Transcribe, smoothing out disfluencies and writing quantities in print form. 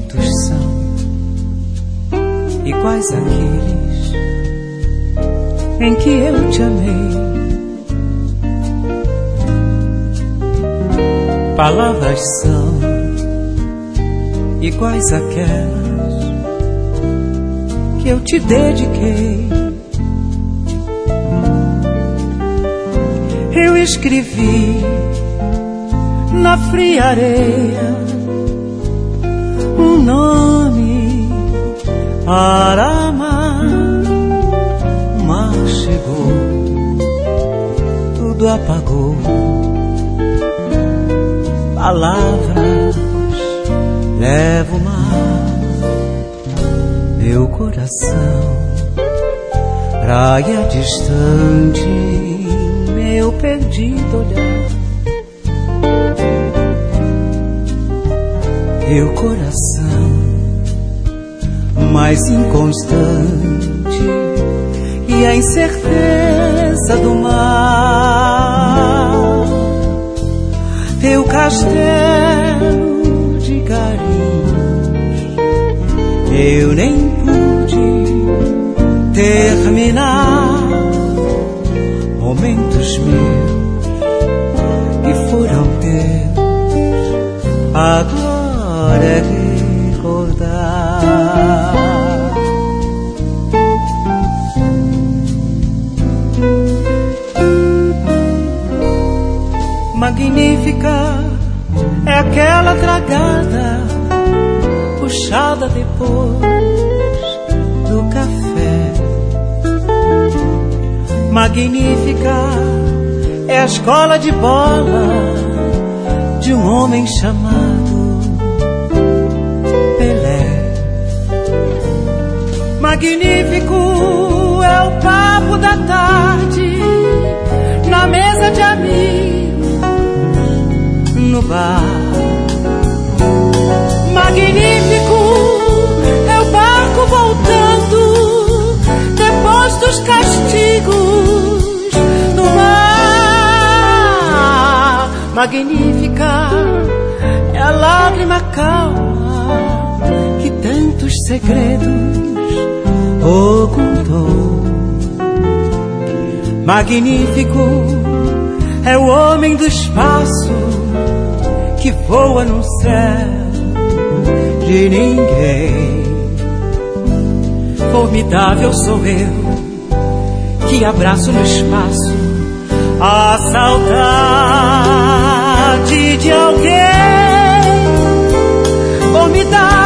momentos são iguais àqueles em que eu te amei. Palavras são iguais àquelas que eu te dediquei. Eu escrevi na fria areia um nome para amar. O mar chegou, tudo apagou. Palavras leva o mar, meu coração, praia distante, meu perdido olhar. Meu coração mais inconstante e a incerteza do mar. Teu castelo de carinhos eu nem pude terminar. Momentos meus que foram teus agora é recordar. Magnífica é aquela tragada puxada depois do café. Magnífica é a escola de bola de um homem chamado Pelé. Magnífico é o papo da tarde na mesa de amigos no bar. Magnífico é o barco voltando depois dos castigos no mar. Magnífica é a lágrima calma que tantos segredos ocultou. Magnífico é o homem do espaço que voa no céu de ninguém. Formidável sou eu que abraço no espaço a saudade de alguém. Formidável